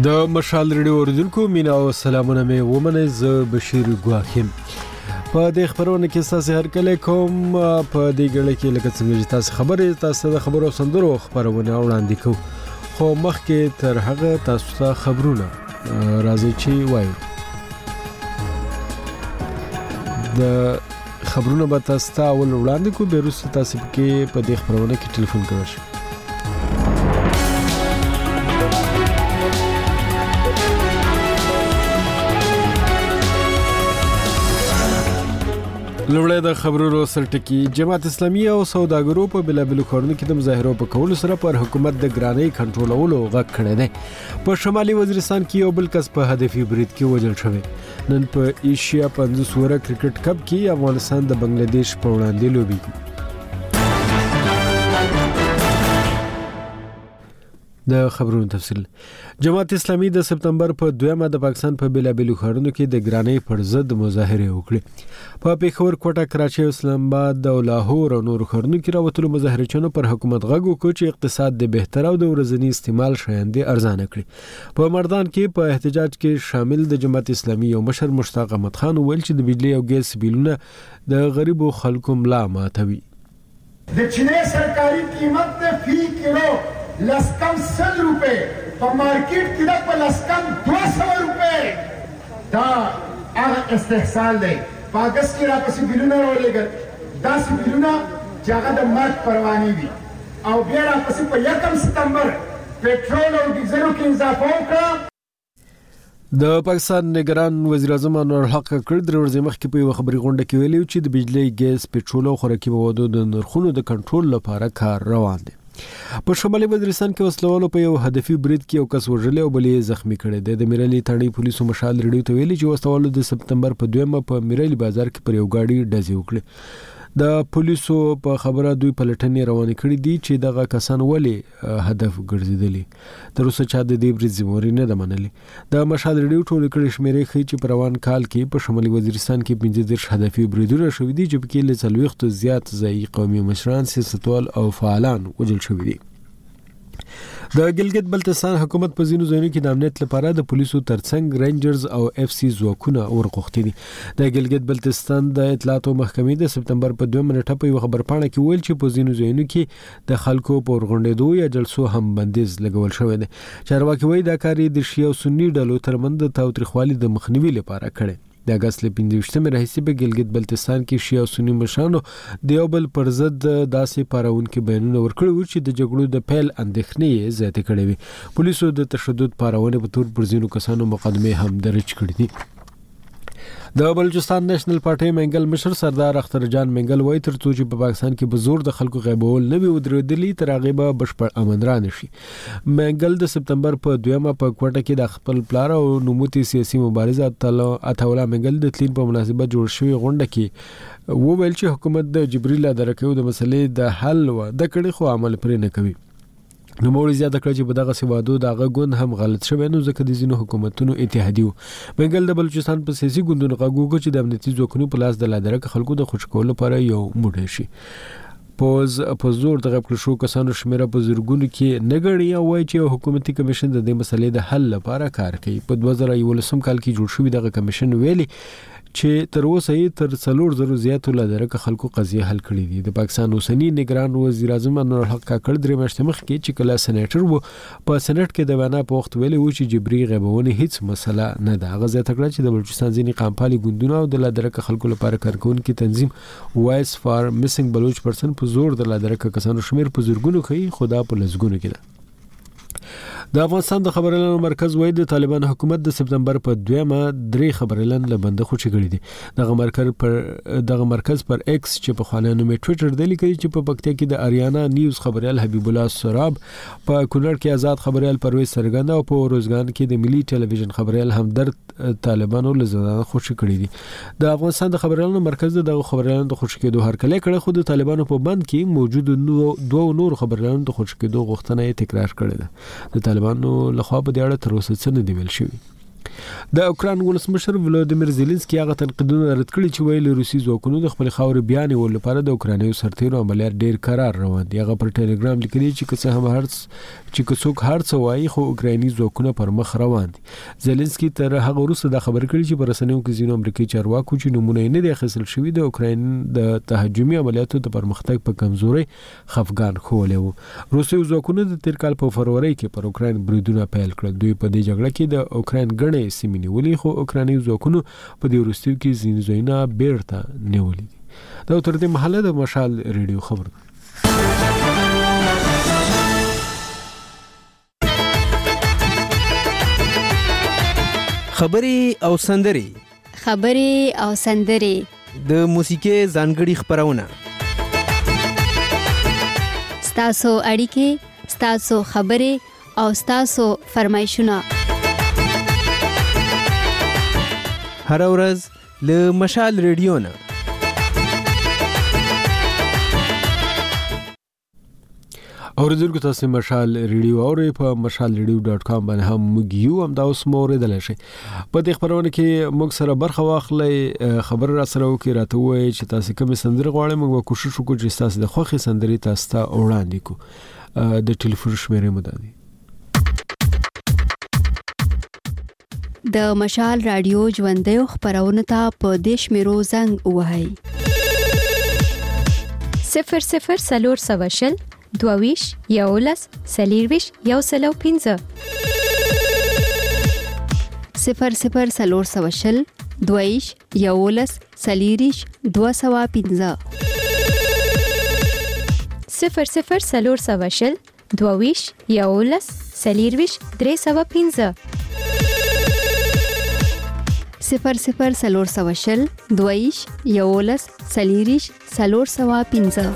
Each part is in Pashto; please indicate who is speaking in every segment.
Speaker 1: د مشال ریډیو اوریدونکو مینا او سلامونه مې ومنه ز بشیر ګواخیم په دې خبرونه کې تاسو هر کله کوم په دې ګړې کې لکه څنګه تاسو خبرې تاسو د خبرو سندرو خبرونه وړاندې کوو خو مخکې تر هغه تاسو ته خبرونه راځي چې وایو د خبرونه به تاسو ته اول وړاندې کوو به وروسته تاسو کې په دې خبرونه کې ټلیفون کوئ لوړې د خبرونو سرټکی جماعت اسلامي او سوداګرو په بلابل کورونو کې د مظاهرو په کولو سره پر حکومت د ګرانۍ کنټرولولو غږ کړی دی په شمالي وزیرستان کې یو بل کس په هدفي برید کې وژل شوی نن په ایشیا 15 ور کرکټ کپ کې افغانستان د بنگلاديش په وړاندې لوبي د خبرونو تفصیل جماعت اسلامي د سپتمبر په 2 د پاکستان په بلابل خارونو کې د ګرانۍ پر ضد مظاهره وکړه په پیښور کوټه کراچي اسلام آباد او لاهور او نور خارونو کې راوتلو مظاهرچیانو پر حکومت غږ وکړ چې اقتصاد د بهتر او د ورځنی استعمال شایندې ارزانه کړي په مردان کې په احتجاج کې شامل د جماعت اسلامي او مشر مشتاق احمد خان ویل چې د بجلی او ګیس بیلونه د غریبو خلکو ملا ماتوي
Speaker 2: د چینه سرکاري قیمت د فی کیلو لسکم 100 روپے په مارکیټ کې د په لسکم 200 روپے دا هغه استحصال دی پاکستان کې راپسې بیلونه ولګل دا بیلونه چې هغه د مرګ پروانې دي او بیا راپسې په 1 سپتمبر پټرول او ډیزلو کې اضافه وکړه
Speaker 1: د پاکستان نگران وزیر اعظم انور الحق کړ د ورځې مخکې په یو خبري غونډه کې ویلي چې د بجلی ګیس پټرول او خوراکي موادو د نرخونو د کنټرول لپاره کار روان دی په شمالي وزیرستان کې وسلوالو په یو هدفي برید کې یو کس وژل او بلې زخمی کړي د میرالي تاڼي پولیسو مشال ریډیو ته ویلي چې وسلوالو د سپتمبر په 2 په میرالي بازار کې پر یو گاډي ډزې وکړه د پولیسو په خبره دوی پلټنې روانې کړې دي چې دغه کسان ولې هدف ګرځیدلي تر اوسه چا د دې برید ذمہواری نه ده منلې د مشال ریډیو ټول کړي شمیرې خي چې په روان کال کې په شمالي وزیرستان کې 15 هدفي بریدونه شوې دي چې په کې له 40 زیات ځایي قومي مشران سیاستوال او فعالان وژل شوي دي د ګلګت بلتستان حکومت په ځینو ځایونو کې د امنیت لپاره د پولیسو ترڅنګ رینجرز او اف سی ځواکونه ورغښتي دي د ګلګت بلتستان د اطلاعاتو محکمې د سپتمبر په 2 منټه په خبرپاڼه کې ویل چې په ځینو ځایونو کې د خلکو په ورغونډېدو یا جلسو هم بندیز لګول شوی دی چارواکي وایي دا کار د شیعه او سنی ډلو ترمنځ د تاوتریخوالي د مخنیوي لپاره کړی د اگست ل 15 راهیسې په ګلګت بلتستان کې شیعه او سنی مشرانو د یو بل پر ضد داسې پاراونکو بیانونه ورکړي و چې د جګړو د پیل اندېښنې زیاتې کړې وي پولیسو د تشدد پارونه په تور پر ځینو کسانو مقدمه هم درج کړې دي د بلوچستان نېشنل پارټي منګل مشر سردار اختر جان منګل وایي تر څو چې په پاکستان کې به زور د خلکو غیبول نه وي ودرېدلی تر هغه به بشپړ امن را نشي منګل د سپتمبر په 2 په کوټه کې د خپل پلار او نوموتي سیاسي مبارزه اتولا منګل د تلین په مناسبت جوړ شوی غونډه کې وویل چې حکومت د جبريل درکو د مسلې د حل و د کړي خو عمل پرې نه کوي نو موري زیاته کړ چې په دغه سوادو دغه ګوند هم غلط شوی نو ځکه د زینو حکومتونو اتحادیو منګل د بلوچستان په سیاسي ګوندونو غوږو چې د امنیتي ځواکونو په لاس د لادرک خلکو د خوشکول لپاره یو موډ شي په زور د غوښتل شو کسانو شمیره په زورګونو کې نګړی او وایي چې حکومتي کمیشن د دې مسلې د حل لپاره کار کوي په 2011 کال کې جوړ شوی دغه کمیشن ویلي چې تر اوسه یې تر 400 زیاتو لادرک خلکو قضیه حل کړې دي د پاکستان اوسنی نگران وزیر اعظم انور الحق کړ درې میاشتې مخکې چې کله سېنیټر وو په سېنات کې د وینا په وخت ویلي و چې جبري غیبونه هیڅ مسله نه ده هغه زیاته کړ چې د بلوچستان ځینې قامپالي ګوندونه او د لادرک خلکو لپاره کارکونکو تنظیم وایس فار میسنګ بلوچ پرسن په زور د لادرک کسانو شمیر په زورګونو کوي خدا په لزګونو کې ده د افغانستان د خبريالانو مرکز وایي د طالبان حکومت د سپتمبر په 2 درې خبريالان له بنده خوشي کړي دي دغه مرکز پر ایکس چې په خانانو می ټوئیټر د لیکي چې په پکتیا کې د اریانا نیوز خبريال حبیب الله سراب په کونړ کې آزاد خبريال پرویز سرګند او په روزګان کې د ملي ټلویزیون خبريال همدرد طالبانو له زړه خوشي کړي دي د افغانستان د خبريالانو مرکز د خبريالانو د خوشي کېدو هرکله کړه خو د طالبانو په بند کې موجود دوه نور خبريالانو د خوشي کېدو غوښتنه تکرار کړې ده د طالبانو لخوا په دې اړه تر اوسه څه نه دی ویل شوی د اوکران ولسمشر ولادیمیر زيلنسکي هغه تنقیدونه رد کړي چې ویلي روسي ځواکونو د خپل خاورې بیان ول لپاره د اوکرانیو سرتیرو عملیات ډیر قرار روان دي. هغه پر ټلګرام لیکلي چې که څوک هرڅه وایي خو اوکراني ځواکونه پر مخ روان دي. زيلنسکي تر هغه وروسته د خبر کړي چې پر رسنیو کې ځینو امریکایي چارواکو چې نمونه نه دي اخیستل شوی د اوکرين د تهاجمي عملیاتو د پرمختګ په کمزوري خفګان خولې وو. روسي ځواکونو د تیر کال په فروری کې پر اوکرين بریدونه پیل کړل. دوی په دې جګړه کې د اوکرين غړي سیمې نیولې خو اوکراني ځواکونو په دې وروستیو کې ځینې ځایونه بیرته نیولې دي. دا تر دې مهاله د مشال ریډیو خبر ده.
Speaker 3: خبري او سندري د موسیقي ځانګړي خبرونه
Speaker 4: ستاسو اړیکې ستاسو خبري او ستاسو فرمایشونه
Speaker 3: هر ورځ له مشال ریډیو نه.
Speaker 1: اوریدونکو تاسو مشال ریډیو اورئ په mashalradio.com باندې هم موږ یو هم دا اوس موریدل شي. په دې خبرونه کې موږ سره برخه واخلئ خبر را سره وکړئ راته وایي چې تاسو کوم سندره غواړئ. موږ به کوشش وکړو چې تاسو د خوښي سندري تاسو ته وړاندې کو. د ټلیفون شمیرې مو ده
Speaker 4: د مشال رادیو ژوندۍ خبرونه ته په دیش میرو زنګ وهاي
Speaker 5: 00 سلور سواشل دوویش یولس سلیرویش یوسلو 15
Speaker 4: 00 سلور سواشل دوویش یولس سلیریش 215
Speaker 5: 00 سلور سواشل دوویش یولس سلیرویش 315
Speaker 4: 00 سلور سواشل دویش یولس سلیریش سلور سوا 15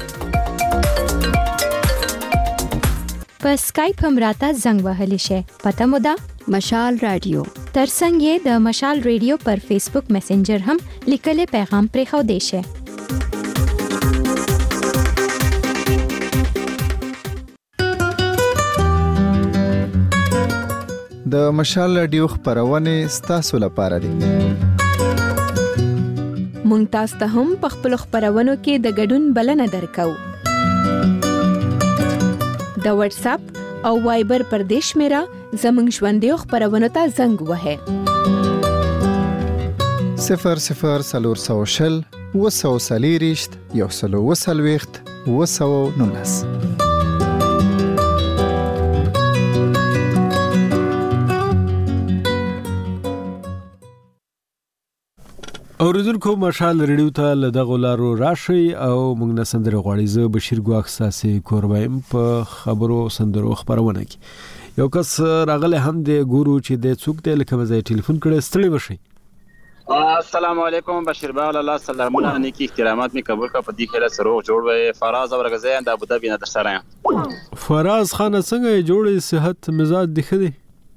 Speaker 5: په سکایپ هم راته زنګ وهلی شي. پته مو ده
Speaker 4: مشال رادیو.
Speaker 5: ترڅنګ یې د مشال ریډیو پر فیسبوک میسنجر هم لیکل پیغام پرې خو دی شي.
Speaker 6: د مشال رادیو خبرونه ستاسو لپاره دي.
Speaker 5: مونږ تاسو ته هم په خپل خبرونو کې د ګډون بلنه درکو. د واتس اپ او وایبر پر دیش میرا زمنګ ژوندۍ خبرونه ته زنګ وهه
Speaker 6: 00 سلور سواشل وسو سلیریشت یوسلو وسلويخت وسو نونس.
Speaker 1: اوریدونکو مشال ریډیو ته لدغه لارو راشي او موږ نه سندره غواړي. زه بشیر ګواخ ساسي کوروایم په خبرو سندرو خبرونه کې یو کس راغله هم د ګورو چې د څوک د لکه مزه ټلیفون کړي ستړي بشي.
Speaker 7: السلام علیکم بشیر بای الله سلامونه نیکی احترامات می قبول کا پدی خیره سره جوړ وې فراز اور غزه د ابوظبی نه درسره.
Speaker 1: فراز خان څنګه جوړې صحت مزاج دی خدي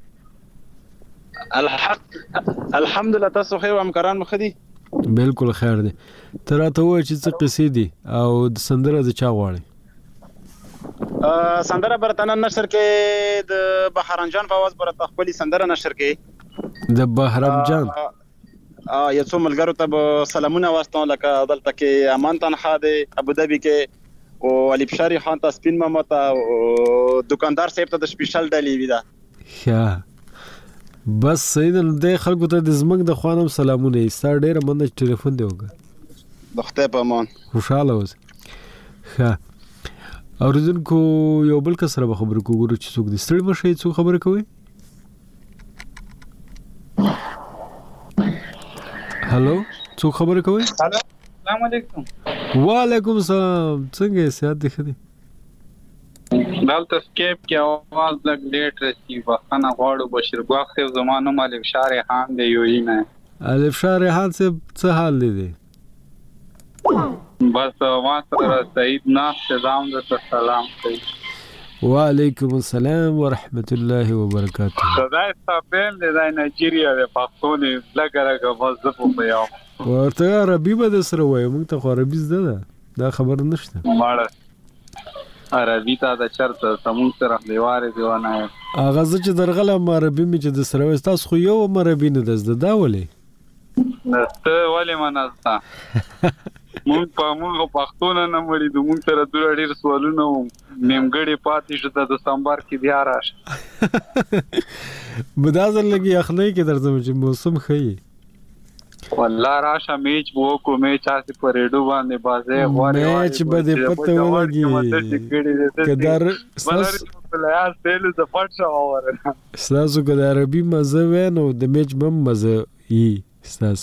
Speaker 7: الحمدلله تاسو خو همکاران مخدي
Speaker 1: بالکل خیر دی. تراته وای چې څه قصې دي او د سندره د چا غواړي؟
Speaker 7: سندره برتنه نشر کې د بهرام جان فواز برته خپل سندره نشر کې
Speaker 1: د بهرام جان
Speaker 7: یو څو ملګرو ته سلامونه واستون لکه دلته کې امان تنها دی ابوظبی کې او علي بشاری خان ته سپین محمد او دکاندار صاحب ته د سپیشل ډالۍ ویدا.
Speaker 1: ښه بس سید د خلکو ته د زمنګ د خوانم سلامونه ایستار ډیره مننه ټلیفون دی وګه
Speaker 7: د خدای په امان
Speaker 1: خوشاله اوسه. ښه اوریدونکو یو بل کس سره خبرې کوو چې څوک د ستړي مشي څو خبرې کوي. هالو څوک خبرې کوي؟
Speaker 8: السلام علیکم.
Speaker 1: وعلیکم السلام. څنګه سیادت دی خدي؟
Speaker 8: دلته سکیپ کې आवाज لګ لیټ رسی وختنه غواړو بشیر ګواخ صاحب زمانو مالک شار خان دی یو نه
Speaker 1: الف شار خان صاحب څه حال دی؟
Speaker 8: بس واسره سعید ناس نظام د سلام کوي.
Speaker 1: وعلیکم السلام ورحمت الله وبرکاته.
Speaker 8: خدای ستاسو د نایجیریا د پښتون لګره وظیفه په یو
Speaker 1: ورته عربي به د سره وای موږ ته عربي زده دا خبر نشته.
Speaker 8: ماړه عربي ته د چرته سمون سره دیواره دیوانه
Speaker 1: هغه چې درغله عربي می چې د سره تاسو خو یو عربي نه دزده دا ولې
Speaker 8: ته ولې مناستا مونږ پښتون نه مړي د مونږ سره ډېر سوالونه نیمګړي پاتې شو د دسمبر کې بیا راشه
Speaker 1: بدازل لګي اخنۍ کې درته چې موسم خي
Speaker 8: والله راشه میچ وو کو میچ اسې په ریډو باندې بازه غوړې
Speaker 1: میچ بده پته ولګي کدار
Speaker 8: بلیا سیل ز پټ شو اور
Speaker 1: ساسو کدار عربي مزه وینو د میچ بم مزه ای ساس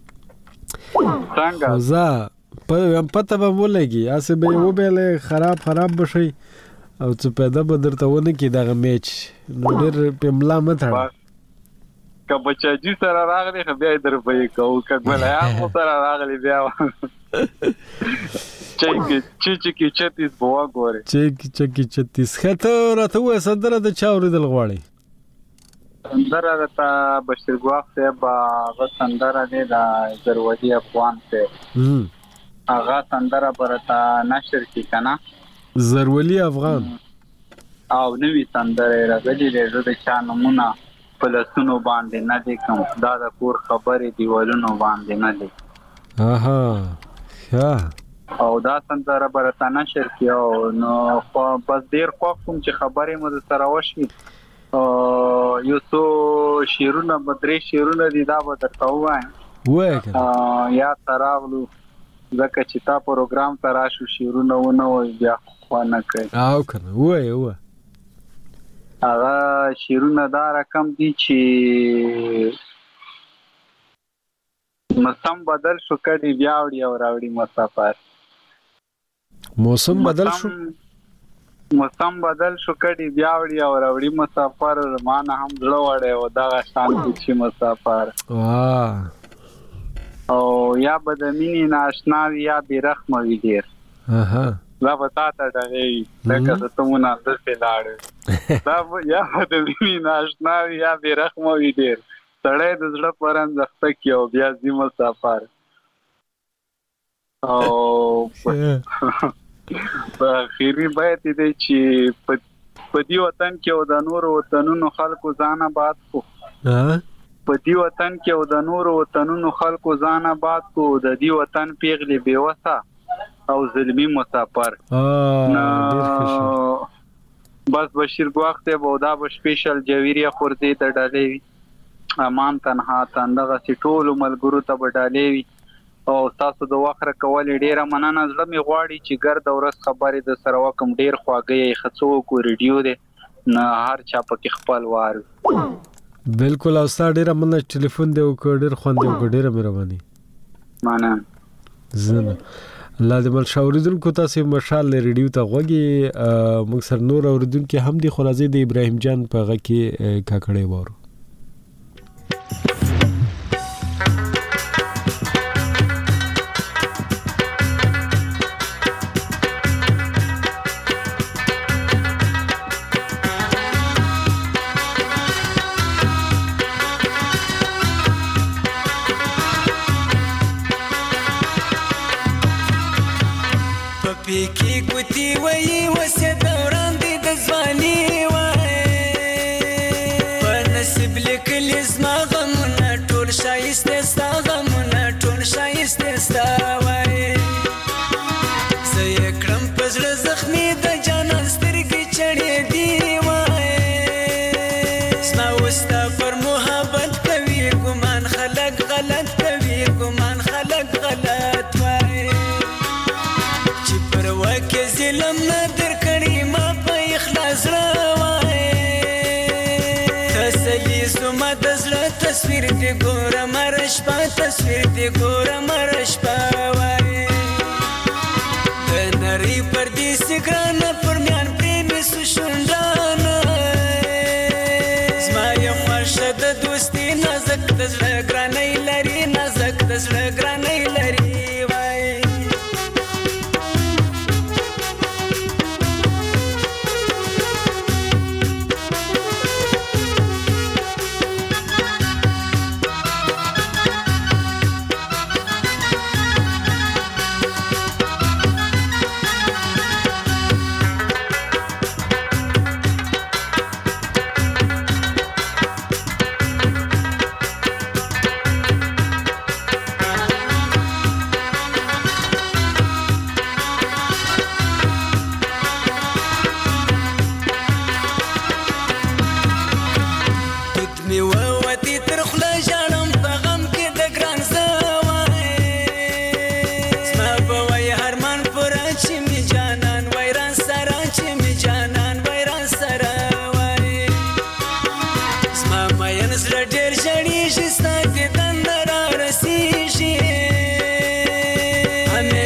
Speaker 8: څنګه
Speaker 1: زه پته به ولګي اسې به و به خراب بشي او څه پیدا به درته ونه کې دغه میچ نو ډېر پملا مته
Speaker 8: که بچاجي سره راغلی خو بیا در به کوو که ګلیا مو سره راغلی بیا چکی چتیس بوا ګوري
Speaker 1: چکی چتیس خته راته و سندره د چا اوریدل غواړي
Speaker 8: سندره راته بشیر ګواخ صاحب هغه سندره دی د زرودي افغان صاحب هغه سندره برته نشر کی کنه
Speaker 1: زرولي افغان
Speaker 8: او نوې سندره راغلي د چا نمونه پلسونو باندې نه دي کوم دا د کور خبرې دیوالونو باندې نه دي
Speaker 1: اها ها
Speaker 8: او دا سندره برته نشر کیو نو بس ډیر کوم چې خبرې مو سره وشي یو څو شیرونه بدري شیرونه دي دا به درته وایم یا تراغلو ځکه چې تا پروګرام ته راشو شیرونه ونه وي بیا خو نه کوي
Speaker 1: او کنه وای
Speaker 8: هغه شیرونه دا رقم دي چې موسم بدل شو کړي بیا وړي او راوړي مسافر
Speaker 1: موسم بدل شو
Speaker 8: کړي بیا وړي او راوړي مسافر مانه هم زړه وړي او دا شان چې مسافر او یا بدمینی ناشنا یا بیرخم وی دیر دا بتا ته ډغې لکه ته مونږ نه څه لاړ دا یا بدمینی ناشنا یا بیرخم وی دیر سړی د زړه پران ځخته کیو بیا زی مسافر او په خیری بیت دې چې په دې وطن کې او د نور وطنونو خلکو ځان آباد کو په دې وطن کې او د نور وطنونو خلکو ځان آباد کو د دې وطن پیغلي بیوسه او ظلمي مسافر بس بشیر ګواخ ته بودا به سپیشل جویریه خورځي ته ډالې امان تنها تندغه سټول ملګرو ته بډالې او تاسو د وخره کول ډیره مننه زړه می غواړي چې ګرد اورس خبرې د سره وکم ډیر خواږی خڅو کو ریډیو ده نه هر چا پکې خپل وار
Speaker 1: بالکل او ستا ډیره مننه ټلیفون دی او ډیر خوند دی او ډیره مهرباني
Speaker 8: مننه
Speaker 1: زنه الله دې مل شاوریدونکو تاسو مشال ریډیو ته غوږی موږ سر نور اوریدونکو هم دی خرازي د ابراهیم جان په غ کې کاکړې وورو
Speaker 9: کی ګوتی وای وسه دوران دې د ځواني وای په نصیب لیکل زما غمونه ټول شایسته ستا غمونه ټول شایسته ستا وای زه یې کړم په زړه زخمي د جانان سترګې چړې دی وای زما وستا پر محبت کوي ګمان خلک غلط کوي ګمان خلک غلط وای ظلم ندر کړي ما په اخلاص راوای تسلی زما د زړه تصویر دې ګوره مرش په تصویر دې ګوره مرش په وای د نری پر دې سګران پر میان پریم سشوندان زما یو مرشد د دوستي نازک د زړه ګرانې لري نازک د زړه ګرانې لري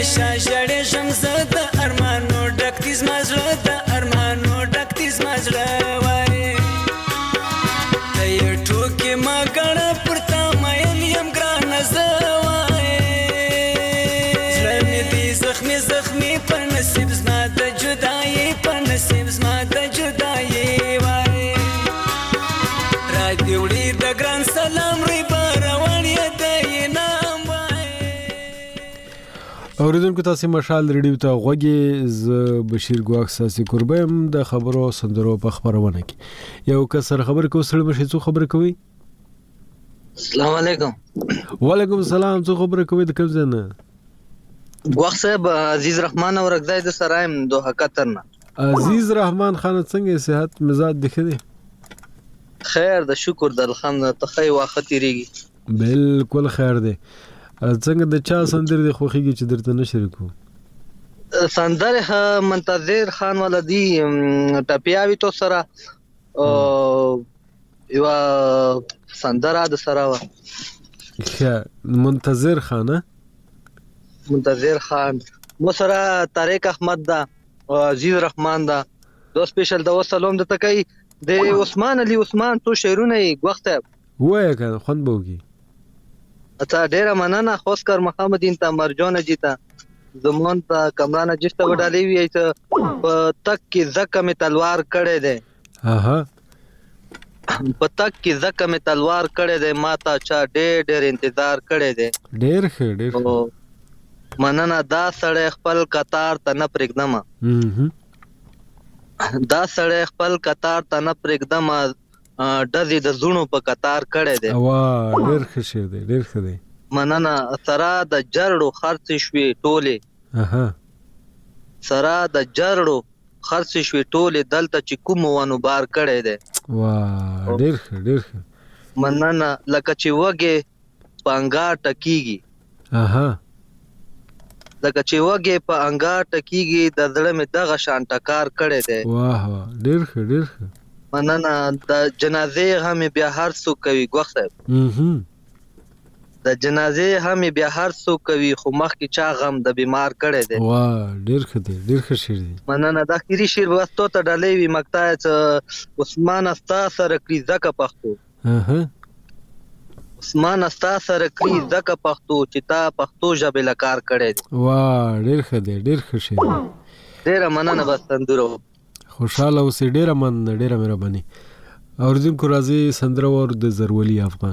Speaker 9: همیشه ژړې ژم زه د ارمانو ډک دي زما زړه د ارمانو ډک دي زما زړه وایې ته یې ټوکې ما ګڼه پر تا میل یم ګرانه زه وایې زړه مې دی زخمي زخمي په نصیب زما د جدایي په نصیب زما د جدایي وایې را دې وړي د ګران سلام روی به روان یې د انعام
Speaker 1: اوریدونکو تاسو مشال ریډیو ته غوږی ز بشیر ګواک ساسي قربم د خبرو سندرو په خبرونه کې یو کسر خبر کو سره مشه څو خبر کوي
Speaker 10: السلام علیکم
Speaker 1: وعلیکم السلام څو خبر کوي د کوم ځنه
Speaker 10: ګواک صاحب عزیز رحمان اورګدای د سرایم دوه قطرنا
Speaker 1: عزیز رحمان خان څنګه صحت مزاج دخه
Speaker 10: خیر د شکر د الحمد تخی واختی ریږي
Speaker 1: بالکل خیر دی څنګه د چا سندر دی خوخیږي چې درته نشریکو
Speaker 10: سندر منتظر خان ولدی ټپیاوی تو سره یو سندر د سره
Speaker 1: منتظر خان
Speaker 10: منتظر خان مو سره طارق احمد دا عزیز رحمان دا دو سپیشل د وسلام د تکي د عثمان علي عثمان تو شعرونه وخت
Speaker 1: وای کنه خوند بوږي
Speaker 10: اچھا ډیره مننه خوشکر محمد انت مرجان جیتا زمون ته کمرانه جسته وډالې وی ته تک کی زکه می تلوار کړه دے
Speaker 1: اها
Speaker 10: پتک کی زکه می تلوار کړه دے ماتا چا ډېر انتظار کړه دے
Speaker 1: ډېر
Speaker 10: مننه دا سړی خپل قطار ته نه پرېږدم دا سړی خپل قطار ته نه پرېږدم ډزې د زونو په قطار کړی دی
Speaker 1: واه ډېر ښه شعر دی ډېر ښه دی
Speaker 10: مننه سره د جرړو خرڅې شوې ټولې سره د جرړو خرڅې شوې ټولې دلته چې کوم ونو بار کړی دی
Speaker 1: واه ډېر ښه
Speaker 10: مننه لکه چې وږې په انګار ټکېږي لکه چې وږې په انګار ټکېږي د زړه مې دغه شان ټکار کړی دی
Speaker 1: واه ډېر ښه
Speaker 10: مننه د جنازې هم بیا هر څوک کوي ګوښ صاحب د جنازې هم بیا هر څوک کوي خو مخکې چا غم د بیمار کړی دی
Speaker 1: واه ډېر ښه شعر دی
Speaker 10: مننه دا اخري شعر وستو ته ډالۍ وي مقطع عثمان استا سره کړي ځکه پښتو عثمان استا سره کړي ځکه پښتو چې تا پښتو ژبې له کار کړی دی
Speaker 1: واه ډېر ښه شعر
Speaker 10: ډېره مننه بس تندورو
Speaker 1: خوشاله اوسې ډېره مننه ډېره مهرباني اوریدونکو راځي سندره ور د زرولي افغان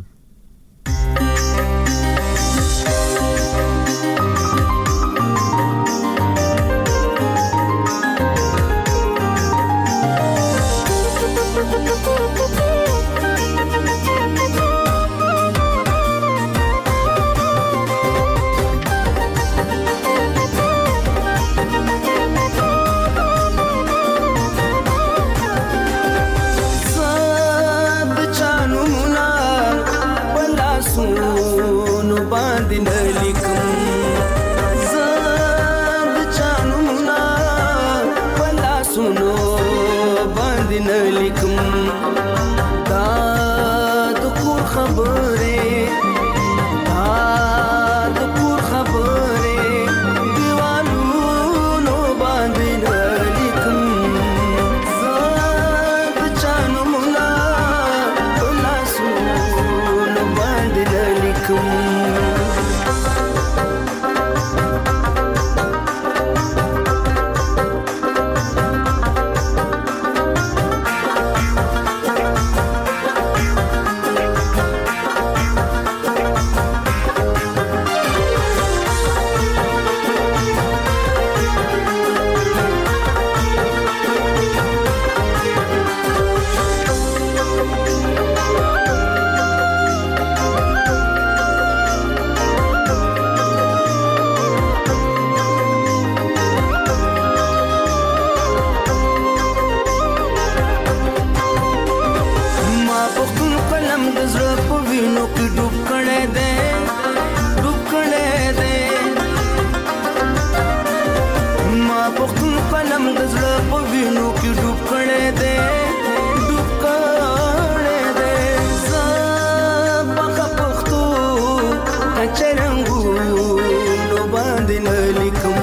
Speaker 9: چرنګو نو باندې نه لیکم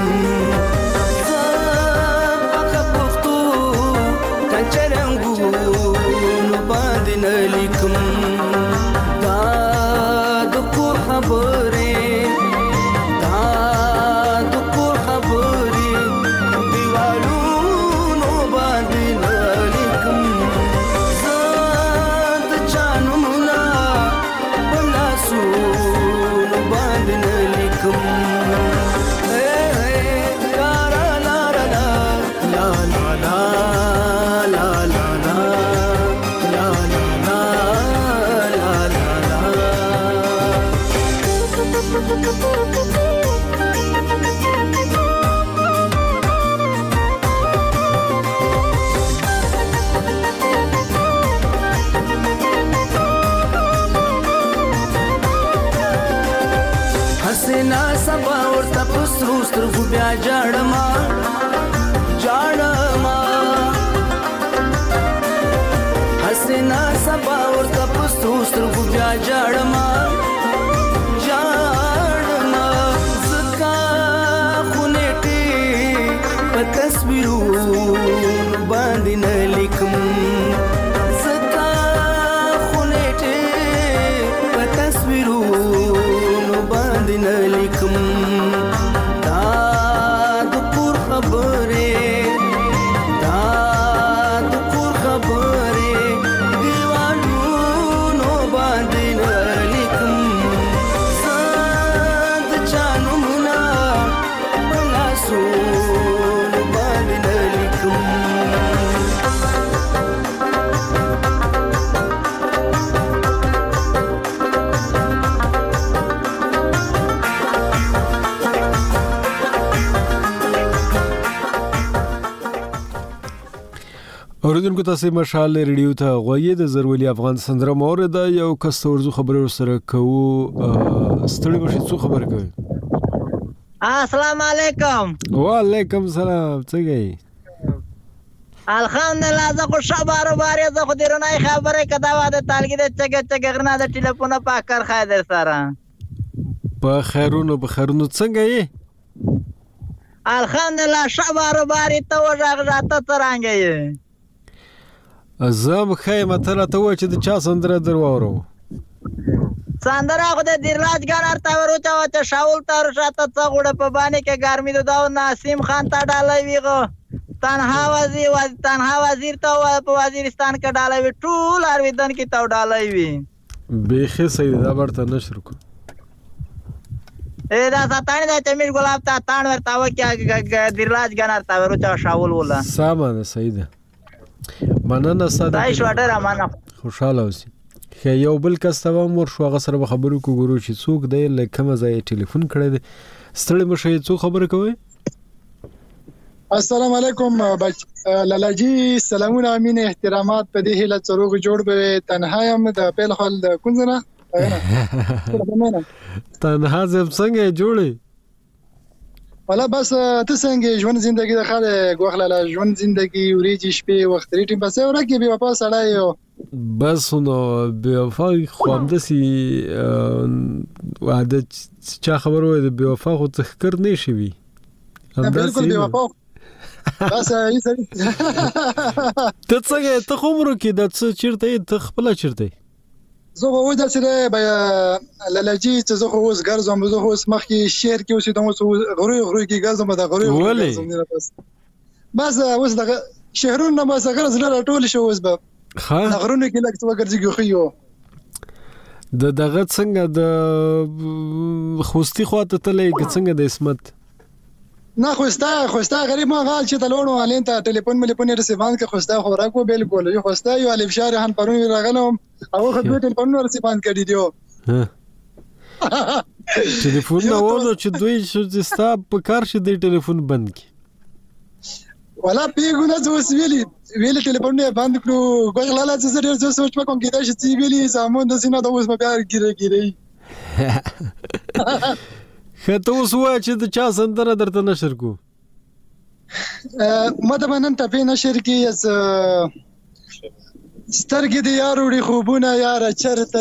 Speaker 9: لیکم لا لا لا لا لا لا لا لا حسنا سبا ورته پسرو سترګو بیا جاړما حسنا سبا ورته پسرو سترګو بیا جاړما زکا خونېټې په تصویرونو باندې نه لیکم زکا خونېټې په تصویرونو باندې نه لیکم دا د کور خبرې دیوالونو باندې نه لیکم زه د چا نومونه په لاسونو باندې نه لیکم
Speaker 1: اوریدونکو تاسو مشال ریډیو ته غوږی د زرولي افغان سندره مورد یو کس ورزو خبرو سره کوو ستړي بشي څو خبر کوي
Speaker 11: السلام علیکم
Speaker 1: وعلیکم السلام څنګه یې
Speaker 11: الحمدلله زه خو شبارو بارې زه خو دیرونای خبره کدا واده تالګي د چګ غرنا د ټلیفون په کار خایدر سره
Speaker 1: په خیرونو څنګه یې
Speaker 11: الحمدلله شبارو بارې ته وژغ راته ترانګې
Speaker 1: زم خیمه تر ته و چې د چا سندره درواورو
Speaker 11: سندره خو د دیرلاج ګانر تا ورته و چې شاول تر شاته څه غوړه په باندې کې ګرمي داو ناسیم خان ته ډالای ویغه تنها وزیر ته په وزیرستان کې ډالای وی ټول ارویدن کې ته ډالای وی
Speaker 1: بیخي سید دا ورته نشر کو
Speaker 11: دا ساتانه د تمیر ګلاب ته تان ورته و کې دیرلاج ګانر تا ورته شاول ولا
Speaker 1: سامان سید مننه ساده
Speaker 11: دای شو ډیر امانه
Speaker 1: خوشاله اوسئ خو یو بل کس ته مور شو هغه سره خبرو کو ګورو چې څوک دی لکه مزه ټلیفون کړی دی ستړي مشه څو خبره کوي
Speaker 12: السلام علیکم لالاجی سلامونه امین احترامات په دې هله څروغ جوړ به تنها يم د پیل خل د کونځنه
Speaker 1: تنها زم څنګه جوړي
Speaker 12: ولا بس ته څنګه ژوند زندگی د خاله غوخلاله ژوند زندگی وريجي شپې وخت ریټیم بس ورکه به واپس اړای
Speaker 1: بس نو به وفا خو هم دسي وعده چا خبر وای د به وفا خو تخکر نه شي وي
Speaker 12: بالکل به وفا بس
Speaker 1: ته څنګه ته کومرو کې د څه چیرته ته خپل چیرته
Speaker 12: زه خو د سره بیا لالاجی چې زه خو اوس ګرځم زه خو اوس مخکې شهر کې اوسې د غروي کې ګرځم د غروي بس اوس د شهرونو ما څنګه زړه ټول شو اوس به غرونه کې لکه څه ګرځي خو
Speaker 1: دغه څنګه د خوستي خواته تلې څنګه د اسمت
Speaker 12: نه خوستا غریب ما غال چې تلونو الین ته ټلیفون رسیبان کې خوستا خو راکو بالکل یو خوستا یو الف شهر هم پرون راغلم او خدای ټلیفون رسیبان کړی دیو
Speaker 1: ټلیفون نو ورو چې دوی چې ستا په کار شي د ټلیفون بند کی
Speaker 12: ولا پیګونه اوس ویلي ټلیفون نه بند کړو غوښلاله چې زه ډېر سوچ وکم کېدای شي چې ویلي سامان د سینه د اوس په کار ګیره
Speaker 1: خته اوس وای چې د چا سندره درته نشر کو
Speaker 12: مته نن ته په نشر کې سترګې د یاروړي خوبونه یاره چرته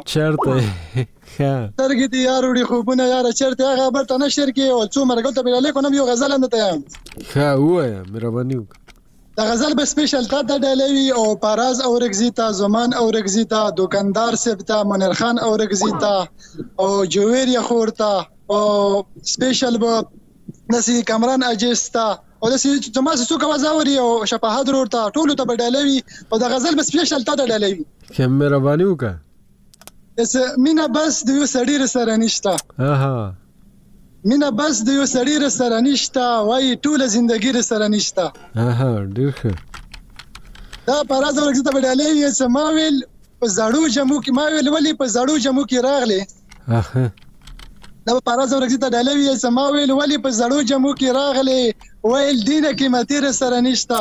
Speaker 12: سترګې د یاروړي خوبونه یاره چرته هغه برته نشر کې او څو مرګ ته بل لیکو نم یو غزل اندته
Speaker 1: ها وای مهرباني
Speaker 12: د غزل به سپیشل تا د ډالوي او پاراز او رگزیتا زمان او رگزیتا دکاندار سپتا منیر خان او رگزیتا او جوهر خورتا او سپیشل به نسی کامران اجستا او دسی تماس سو کا وزاوري او شپه ضرورت ټول ته بدلوي او د غزل بس سپیشل ته بدلوي
Speaker 1: کوم مهرباني وکړه
Speaker 12: اس مینا بس د یو سړی سره نشته مینه بس د یو سړي سره نشته وایي ټوله زندګي سره نشته.
Speaker 1: ډېر ښه.
Speaker 12: دا پراز ورکزي ته ډالۍ یې څه ما ویل په زړو جمو کې ما ویل ولې په زړو جمو کې راغلې. دا پراز ورکزي ته ډالۍ یې څه ما ویل ولې په زړو جمو کې راغلې ویل دینه قیمتي سره نشته.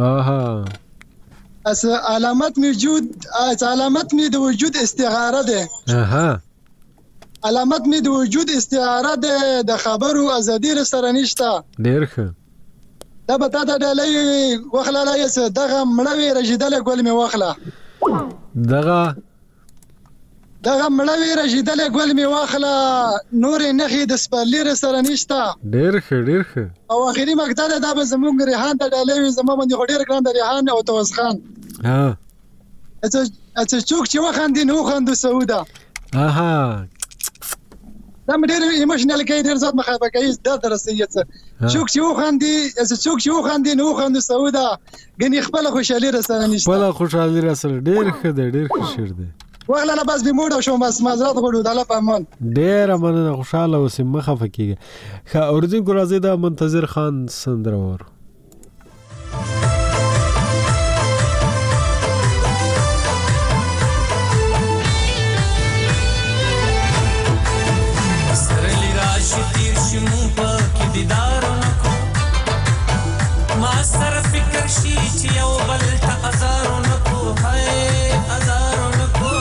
Speaker 12: اس علامت موجود علامت می د وجود استعاره ده. علامت می د وجود استعاره ده د خبرو ازادي سره نشته.
Speaker 1: ډېر ښه.
Speaker 12: دا به تا ته ډالۍ وخله لایس دغه مړوي رژیدلې ګل می وخله.
Speaker 1: دغه
Speaker 12: مړوي رژیدلې ګل می واخله نور نخي د سپرلیر سره نشته.
Speaker 1: ډېر ښه ډېر ښه.
Speaker 12: او اخري مقطع دا به زمونږ ریحان ته ډالۍ زمو باندې ډېر ګران د ریحان او توس خان. اته څوک چې وخاندي نو خاندو سعوده. دا ډېر ایموشنل کې ډېر زیات مخابه کوي دا درسیت. څوک چې وخاندي نو خاندو سعوده غني خپل خوشالي سره نشته.
Speaker 1: خپل خوشالي سره ډېر ښه دی ډېر ښه شعر دی.
Speaker 12: وغلا بس به موډ شو بس معذرت غوړو د الله په امان.
Speaker 1: ډېر مننه خوشاله اوسې مخه فکیږي. ښه اوریدونکو راځي دا منتظر خان سندره وره.
Speaker 9: سرلی راشي تیر شي مو پکې دیدار نکو ما سره فکر شي چې یو بل ته ازار نکو هاي ازار نکو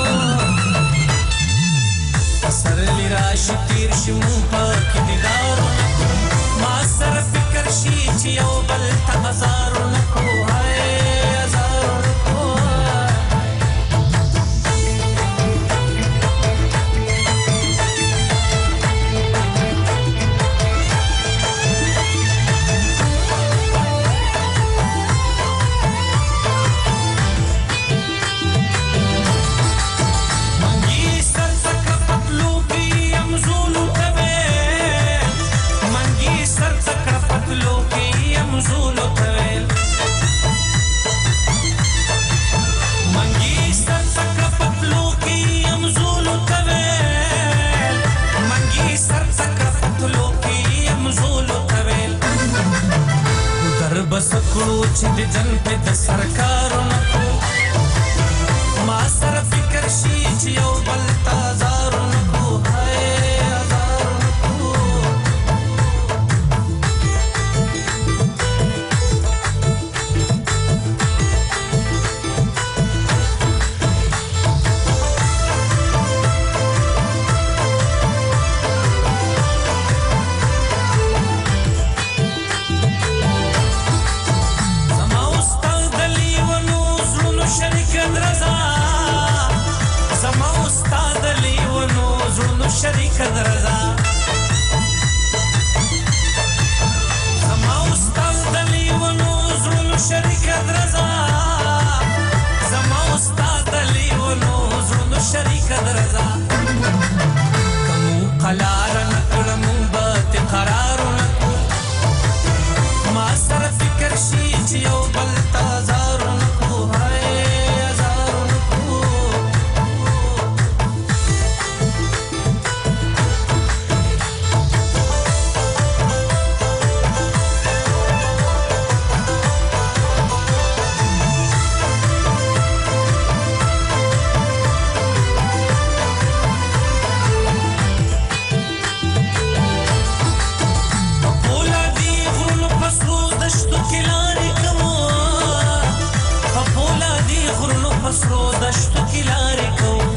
Speaker 9: سرلی راشي تیر شي مو پکې دیدار نکو ما سره فکر شي چې یو بل ته ازار نکو هاي ازار نکو بس کړو چې د جن په د سرکارونو ما سره فکر شي چې یو بل تازارونو هاي ازارونو شریک درزا زما استاد دلی ونو زړونو شریک درزا زما استاد دلی ونو زړونو شریک درزا کوم قلار نکړم بات قرار نکو ما سره فکر شي چې یو بل تازار نکو هاي ازار نکو پسرو دشتو کی لارې کوم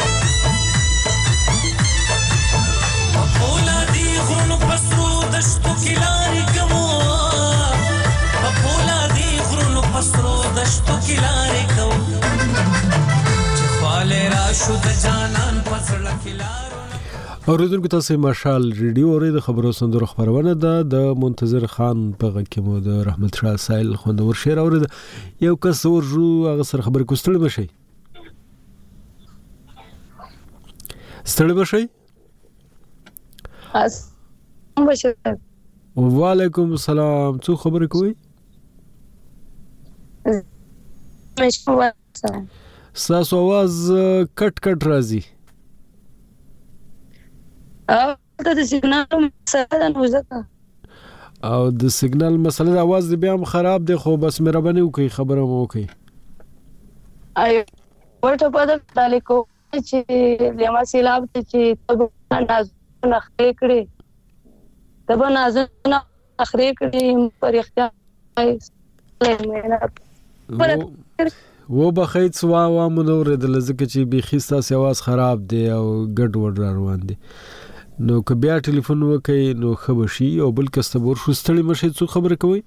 Speaker 9: پولا دی غرونو پسرو دشتو کی لارې کوم پولا دی غرونو پسرو دشتو کی لارې کوم چې خواله را شو د جانان پسړه کی لارو.
Speaker 1: اوریدونکو تاسو مشال ریډیو اوري د خبرو سندرو خبرونه ده د منتظر خان په غکه مو د رحمت شاه سایل خوندور شعر اورید یو کس ورجو هغه سره خبرې کوستل بشي ستړي بشي وعلیکم السلام څو خبرې کوي تاسو आवाज کټ کټ راځي
Speaker 13: ته د سیګنال مسله ده نو ځکه
Speaker 1: او د سیګنال مسله د اواز دی بیا هم خراب دی خو بس مهرباني وکړئ خبره مو وکړئ
Speaker 13: ورته پته ډالې کو چې لما سیلاب ته چې ته نازونه خرې کړې ته به نازونه خرې کړې پر اختیار
Speaker 1: و بخیت سوا مونور د لزکه چې بيخي ستاسو आवाज خراب دی او ګډ وډ روان دی نو که بیا ټلیفون وکړئ نو خبر شي او بل کستبور شو ستړي مشه څو خبره کوي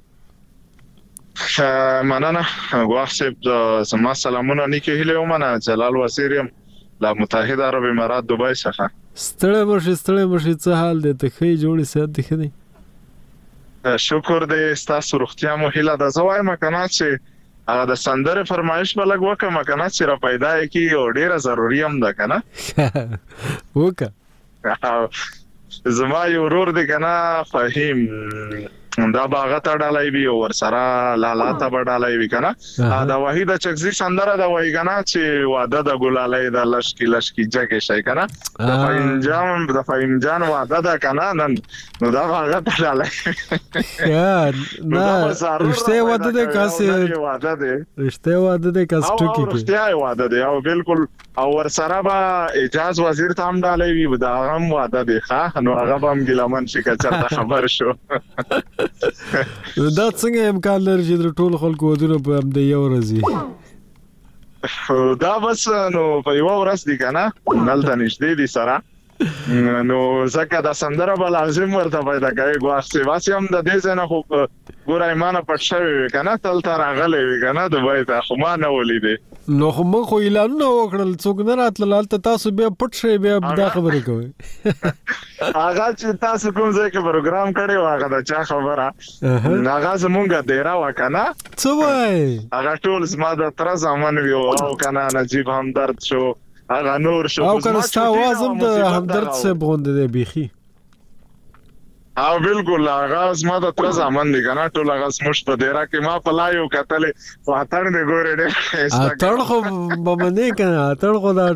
Speaker 14: مننه واخصب سما سلامونه نیکه هله ومنه جلال وزیرم لا متحده عرب امارات دوبای څخه
Speaker 1: ستړي مشه څه حال دی ته خې جوړې سات دی خدي
Speaker 14: شکر دې ستاسو روغتیا مو هله د زوای مکنه چې هغه د سندره فرمایش بلګ وکه مکنه چې را پیدا کی او ډیره ضروری هم ده کنه
Speaker 1: وکه
Speaker 14: زما یو ورور دی کنه فهیم دا باغ ته ډالای وی او ور سره لالا ته ډالای وی کنه دا وحیده چکزي سندره دا وای کنه چې واده د ګلالای د لشکی جګه شي کنه د فهیم جان واده دا کنه نن نو دا باغ ته ډالای
Speaker 1: یا نه رشته واده ده کاسه رشته واده ده کاسه ټکی کې
Speaker 14: رشته واده ده او بالکل او ور سره با اجازه وزیر ته هم ډالای وی دا هم واده ده ښه نو هغه هم ګلمن شي کچا خبر شو
Speaker 1: دا څنګه امکان لري چې ټول خلکو ودونه په هم د یو ورځي
Speaker 14: دا بس نو په یو ورځ دی کنه نلته نشته دي سره نو زکه دا سندره بل لازم ورته پیدا کوي غواړي واسي هم د دې ځنه خو ګور ایمانه پټ شوی کنه تل تر غلې کنه د وای ته خو ما نه ولیدې
Speaker 1: نو خو مخ اعلانونه وکړل څوک نه راتلل تاسو بیا پټ شي بیا دا خبره کوي
Speaker 14: هغه چې تاسو کوم ځای کې پروګرام کړی و هغه دا چا خبره هغه زمونږه ډیرا وکنه
Speaker 1: څه وای
Speaker 14: هغه ټول زما د تر زمان ویو او کنه نجيب همدرد شو هغه نور شو
Speaker 1: او کنه ستا आवाज هم د همدرد سے بوند دی بيخي
Speaker 14: او بالکل هغه زما د تر زمان دی کنه ټول هغه سمش په ډیرا کې ما پلایو کتلې واتړ دې ګورې دې
Speaker 1: اتړ خو بمنه کنه اتړ خو دا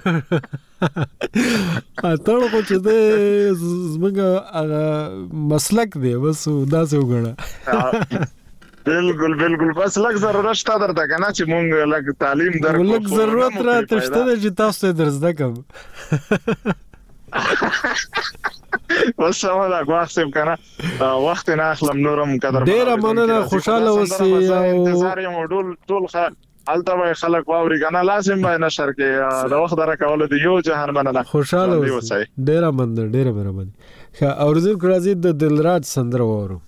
Speaker 1: اتړ خو چې دې زمګه مسلک دی بس دا څه وګړه
Speaker 14: بالکل بس لږ ضرورت شته درته کنه چې مونږ لږ تعلیم درکو
Speaker 1: لږ ضرورت راته شته چې تاسو درزده کوم
Speaker 14: بس سمه غواړم کنه وخت نه اخلم نورم قدر
Speaker 1: ډیر مننه خوشاله اوسئ او
Speaker 14: انتظار یم ټول الته خلک واوري کنه لازم به نشر کې د وخت درکول دی یو جهان مننه
Speaker 1: خوشاله اوسئ ډیر مننه ډیر مهرباني اورزو کرازي د دلراج سندره وورو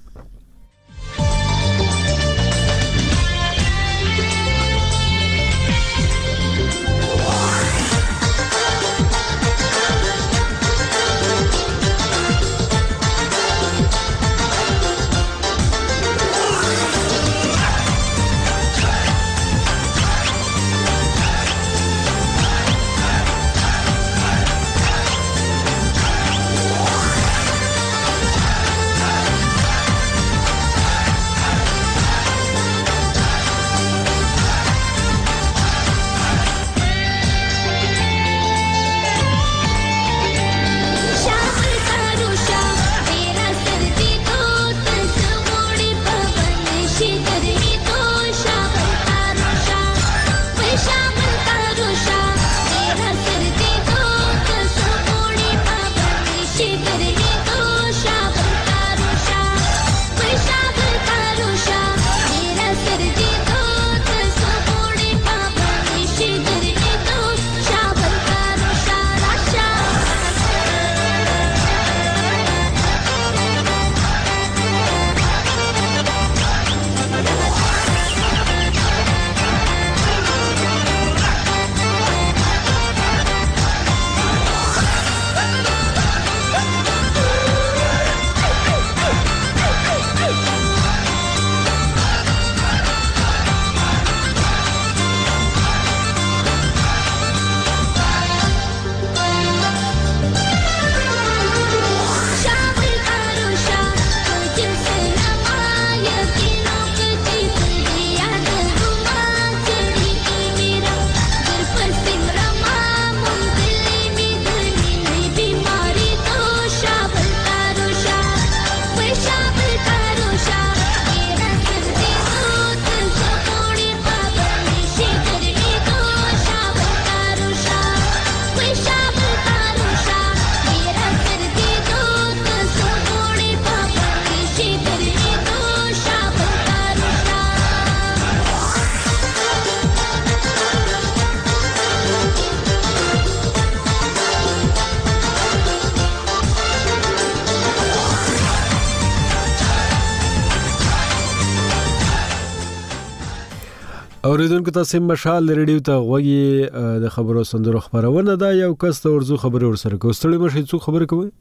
Speaker 1: اوریدونکو تاسو مشال ریډیو ته غوږی د خبرو سندرو خبرونه دا یو کس ته ورزو خبري ورسره کوستړی مشه څو خبرې کوي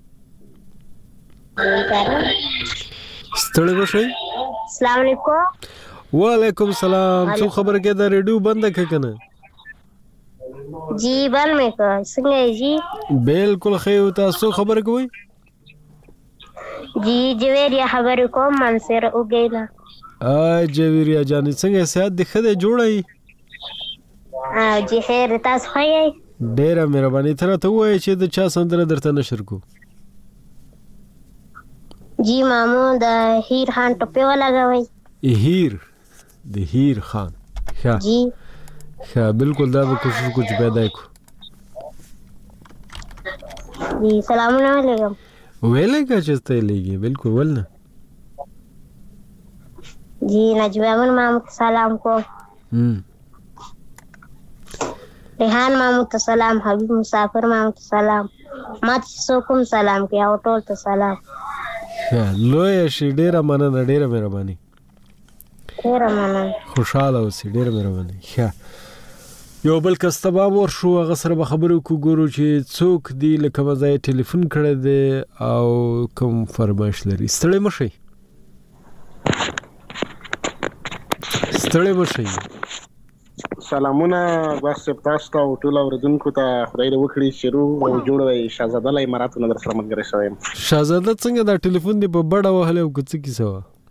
Speaker 1: ستړی مشه
Speaker 15: السلام علیکم
Speaker 1: وعلیکم السلام څو خبرې کې دا ریډیو بند کړه کنه
Speaker 15: جی بل مې کو څنګه جی
Speaker 1: بالکل خیر تاسو خبرې کوي
Speaker 15: جی جویریا خبرې کوم منصر وګیلا
Speaker 1: جویریا جانې څنګه سات د خدای جوړای
Speaker 15: جی خیر تاسو خوای
Speaker 1: ډیره مهرباني تر ته وای چې د چا سندره درته نشر کو
Speaker 15: جی مامو د هیر خان ټپه ولګوي
Speaker 1: هیر د هیر خان ښه
Speaker 15: جی
Speaker 1: ښه بالکل دا به کوشش کوم چې پیدا کو
Speaker 15: جی سلام علیکم
Speaker 1: ویلګه چې ته لګي بالکل ولنه
Speaker 15: جی نجوامن مامو سلام کو ریحان مامو ته سلام حبیب مسافر مامو ته سلام مات سوکم سلام کیا او ټول ته سلام
Speaker 1: لوی شي ډیره مننه ډیره مهرباني
Speaker 15: ډیره مننه
Speaker 1: خوشاله اوسې ډیره مهرباني ښه یو بل کستبا ورشو هغه سره به خبرو کو ګورو چې څوک دی لکه مزای ټلیفون کړی دی او کوم فرمایش لري ستړی مشي ستړی مشي
Speaker 16: سلامونه بس تاسو ته ټول اوریدونکو ته خدای دې وکړي شروع او جوړوي شاهزاده لای مراتونه در سره ملګری شوم
Speaker 1: شاهزاده څنګه دا ټلیفون دی په بڑا وهله او څه کیسه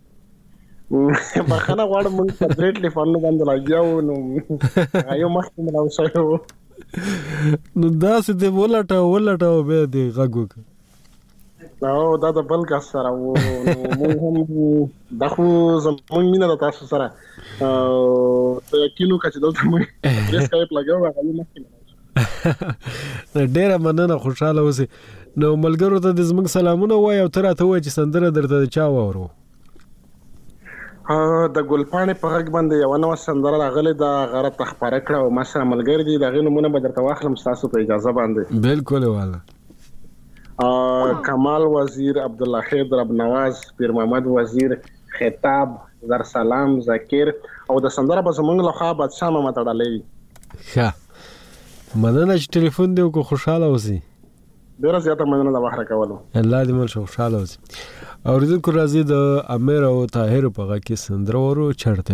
Speaker 16: بخنه غواړم موږ په ډېر ټلیفون باندې لاګیاو نو ایو مخکې ملاو شو
Speaker 1: نو دا څه دی ولټاو به دی غوګو
Speaker 16: نو دا د بل کا سره وو موږ هم دغه زمون مینه د تاسو سره کینو کچ دلته موږ سکایپ لګاو هغه مخکې
Speaker 1: ډیره مننه خوشاله اوسې نو ملګرو ته د زمونږ سلامونه وای او تر ته وای چې سندره درته چا وورو
Speaker 16: د ګلپاڼې په غږ باندې یو نو سندره راغله د غره تخبره کړه او ما سره ملګری دي دغه نمونه به درته واخلم تاسو په اجازه باندې
Speaker 1: بالکل والا
Speaker 16: کمال وزیر عبدالله خیر رب نواز پیر محمد وزیر خطاب در سلام ذکر او د سندره به زمونږ له خوا بادشاه ماما تړلې
Speaker 1: ښه مننه چې ټلیفون دی او خوشاله اوسې
Speaker 16: ډیره زیاته مننه د وخت کولو
Speaker 1: الله دې مل خوشاله اوسې اوریدونکو راځي د امیر او طاهر په غږ کې سندره ورو چړته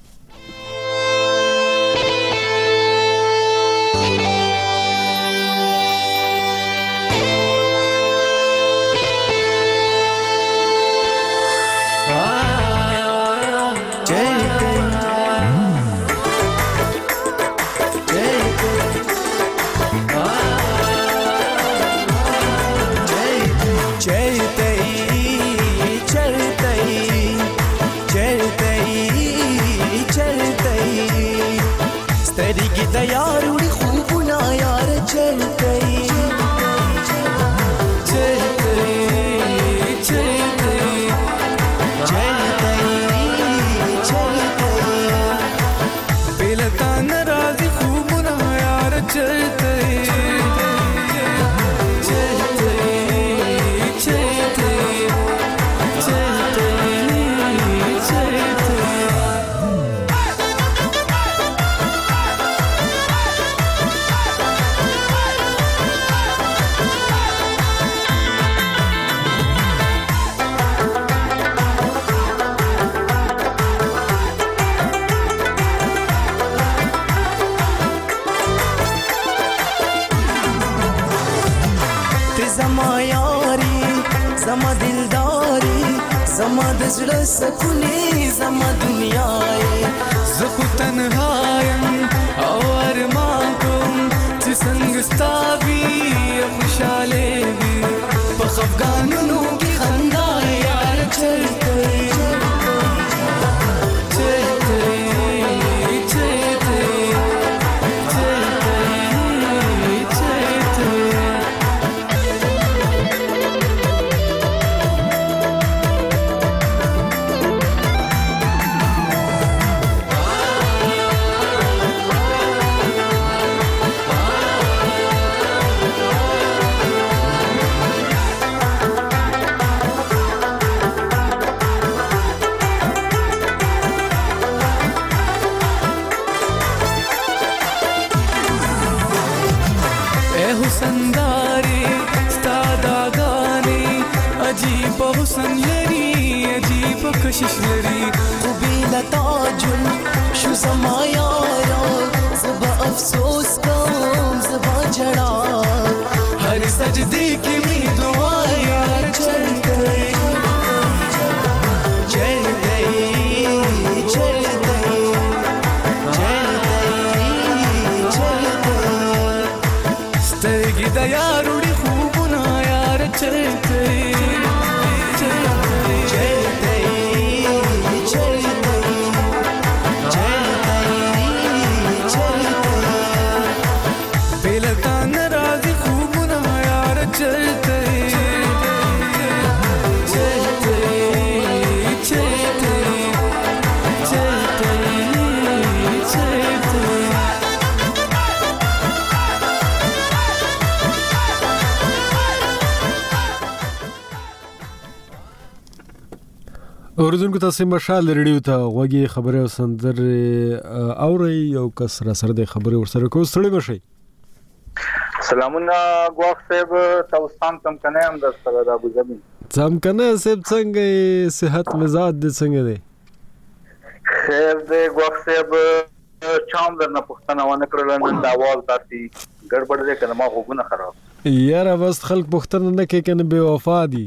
Speaker 9: سکونی زما دنیا زه خو تنها یم او ارمان کوم چې څنګه ستا وي خوشاله وي په خفګانونو کې خندا یار چلته په کشش لري خو بلا تاجل شو زما یارا زبا افسوس کوم زبا جړا هر سجدی کی می دعا یار چلتے
Speaker 1: اوریدونکو تاسو مشال ریډیو ته غوږی خبره او سندر اوري یو کس را سره د خبره ورسره کو ستړي بشي
Speaker 8: سلامونه غواخ صاحب تاسو تم کنه هم در سره د ابو ظبي
Speaker 1: سم کنه صاحب څنګه صحت مزاج دې څنګه دی
Speaker 8: خیر دې غواخ صاحب چام درنه پښتنه ونه کړل نن د اواز داسي ګډوډ دې کلمه غوونه خراب
Speaker 1: یاره بس خلک پښتنه نه کوي کنه بے وفا دي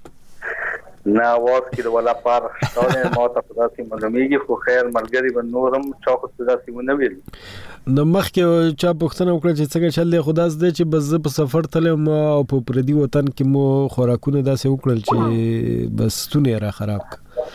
Speaker 8: نه واس کې د ولا پار شاوله مو ته خدا سي ملميږي خو خیر ملګری به نورم چاخ خدا سي مونږ ویل
Speaker 1: نو مخکې چا پښتنه وکړه چې څنګه چلې خدا دې چې بس په سفر تلم او په پردي وطن کې مو خوراکونه داسې وکړل چې بس تونه را خراب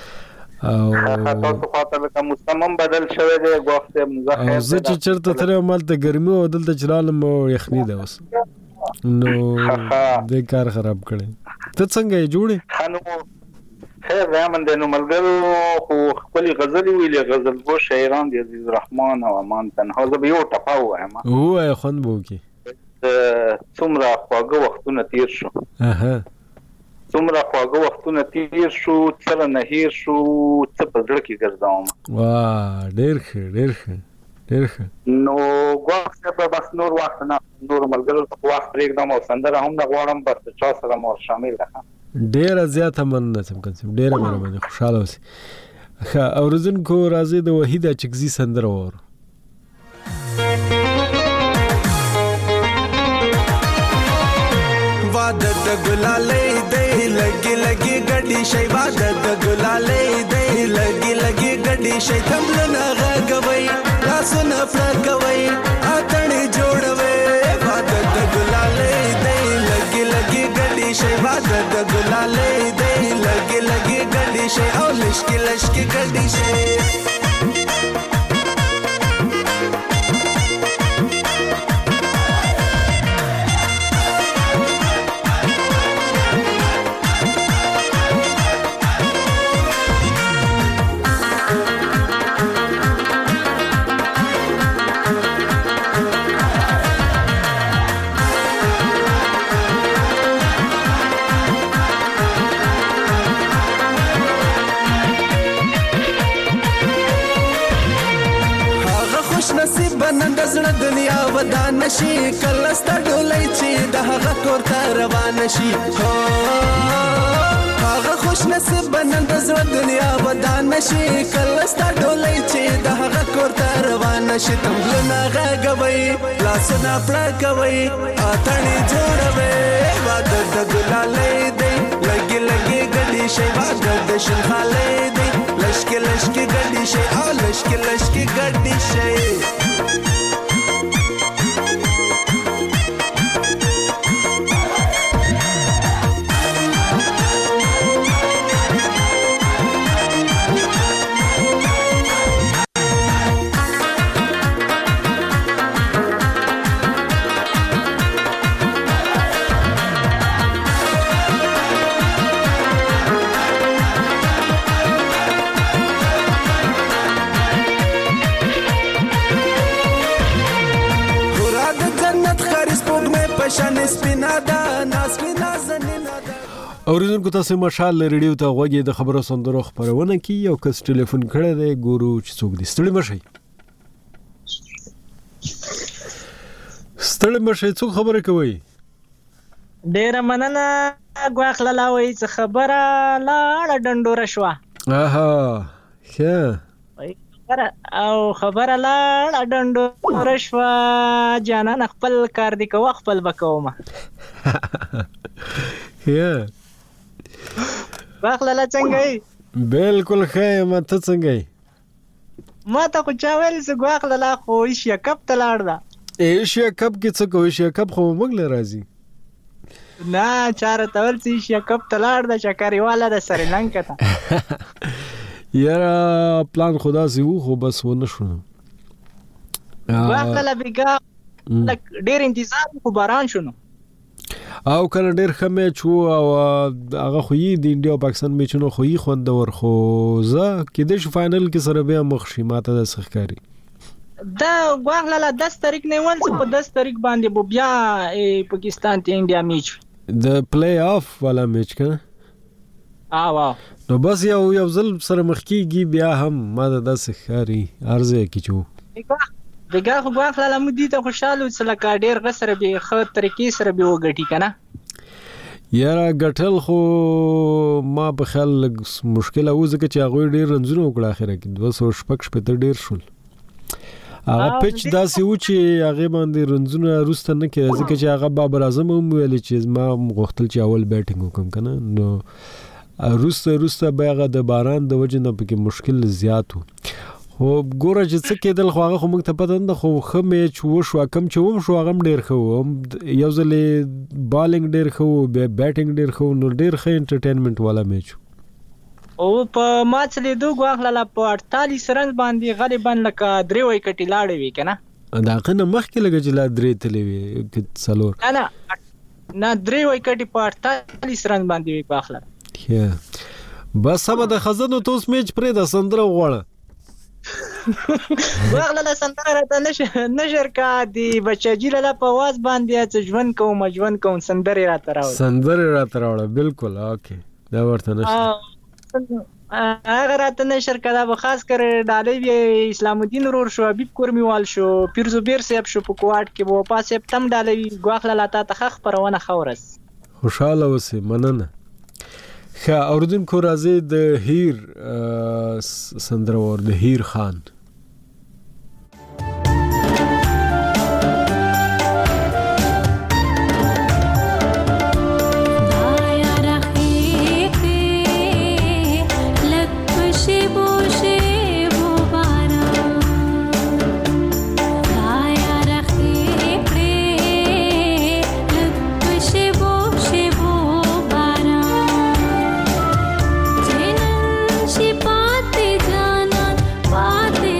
Speaker 1: او
Speaker 8: تاسو خاطر کوم مستمم بدل شوی دی غوښته مزخه
Speaker 1: زه چې چرته تل مال ته ګرمي او دلته چلالم یخني ده اوس نو دې کار خراب کړي ته څنګه جوړې
Speaker 8: خانو خیر رحمان د نو ملګرو خو خپل غزل ویلې غزل بو شاعران دي عزیز رحمان او امان تنها زه به یو ټپاو وایم
Speaker 1: هو خوند بو کی
Speaker 8: څومره خواږه وختونه تیر شو څومره خواږه وختونه تیر شو تر نه هیر شو څه په ځړ کې ګرځاوم
Speaker 1: واه ډېر ښه نو
Speaker 8: غواړم چې بس نور وخت نه نور ملګرو په وخت پرېږدم او سندره هم نه غواړم بس چا سره مور شامل ده
Speaker 1: ډېر زیات مننه سم کنسم ډېر مهرباني خوشاله اوسئ ښه اوریدونکو راځي د وحید اچکزي سندره وورو
Speaker 9: واده د ګلالې دی لګي لګي ګډي شي واده د ګلالې دی لګي لګي ګډي شي تملنا غغوي لاسونه فرکوي اتڼ جوړوي واده د ګلالې دی لګي لګي ګډي شي واده د ګلالې دی لګي لګي ګډي شي او لشکي لشکي ګډي شي نن د زړه دنیا ودان نشي کله ستړ ډولې چې د هغه کور ته روان نشي هغه خوش نصیب نن د زړه دنیا ودان نشي کله ستړ ډولې چې د هغه کور ته روان نشي تملنا غغوي لاسونه پړکوي اتڼ جوړوي واده د ګلالې دی لګي لګي ګډي شي واده د شنخالې دی لشکي لشکي ګډي شي او لشکي لشکي ګډي شي
Speaker 1: اوریدونکو تاسو مشال ریډیو ته غوږی د خبرو سندرو خبرونه کی یو کس ټلیفون کړی دی ګورو چې څوک دی ستړي مشي څوک خبره کوي
Speaker 17: ډیر مننه غواخ لاوي څه خبره لاړه ډنډوره شو او خبره لاړ ډنډو رشوا جانان خپل کار دی کو خپل بکوما واخله څنګه
Speaker 1: بالکل خیر ما ته څنګه
Speaker 17: ما ته خو چا ویل چې واخله لا خو ایشیا کپ ته لاړ دا
Speaker 1: ایشیا کپ کې څه کوي ایشیا کپ خو موږ له راځي
Speaker 17: نه چاره تول چې ایشیا کپ ته لاړ دا چکرې والا د سریلانکا ته
Speaker 1: یاره پلان خدا سي وو خو بس ونه شو
Speaker 17: واخله بیګا ډېر انتظار خو باران شونو
Speaker 1: او کنه ډېر ښه میچ وو او هغه خو یې د انډیا او پاکستان میچونو خو یې خوندور خو زه کېدای شي فاینل کې سره بیا مخ شي ماته داسې ښکاري
Speaker 17: دا واخله 10 تاریخ نه ول چې په 10 تاریخ باندې بیا پاکستان ته انډیا میچ
Speaker 1: د پلی آف والا میچ کنه
Speaker 17: واو
Speaker 1: نو بس یو ځل سره مخ کېږي بیا هم ماته داسې ښکاري ارزه کې چو
Speaker 17: دغه خو واخله مو دي ته خوشاله چې لکه ډېر غسر به خو طریقې سره به وګټي کنه
Speaker 1: یاره ګټل خو ما په خیال مشکله و ځکه چې هغه ډېر رنځونه وکړه اخره کې 200 شپږ ډېر شول هغه پچ داسې و چې هغه باندې رنځونه روسته نه کېږي ځکه چې هغه بابر اعظم هم ویل چې ما غوښتل چې اول بیټینګ وکم کنه نو روسته به هغه د باران د وجه نه پکې مشکل زیات و خو ګوره چې څه کېدل خو هغه خو موږ ته پته نه خو ښه میچ وشو کم چې وم شو هغه هم ډېر ښه و یو ځل بالینګ ډېر ښه و بیټینګ ډېر ښه و نو ډېر ښه انټرټینمنټ والا میچ
Speaker 17: او په ماچ لیدو واخله په 48 رن باندې غالبا لکه 3 وکټې لاړې وي کنه
Speaker 1: دا کنه مخکې لګه چې لا 3 تلې وي څلور
Speaker 17: نه 3 وکټې په 48 رن باندې وي واخله
Speaker 1: بس سبا د خزانو توس میچ پرې د سندره غواړه
Speaker 17: واغله سندره راته نشر کا دی بچاجی له په واز باندې چې ژوند کوم سندره راته
Speaker 1: راوړه بالکل اوکې دا ورته نشته
Speaker 17: هغه راته نشر کړه به خاص کر ډالې اسلام الدین ورور شو حبیب کورمیوال شو پیر زبیر صاحب شو په کوټ کې وو پاسه تم ډالې واغله لاته تخخ پرونه خورس
Speaker 1: خوشاله اوسې مننه ښه اوردونکو راځي د هیر سندره ور د هیر خان
Speaker 18: बातें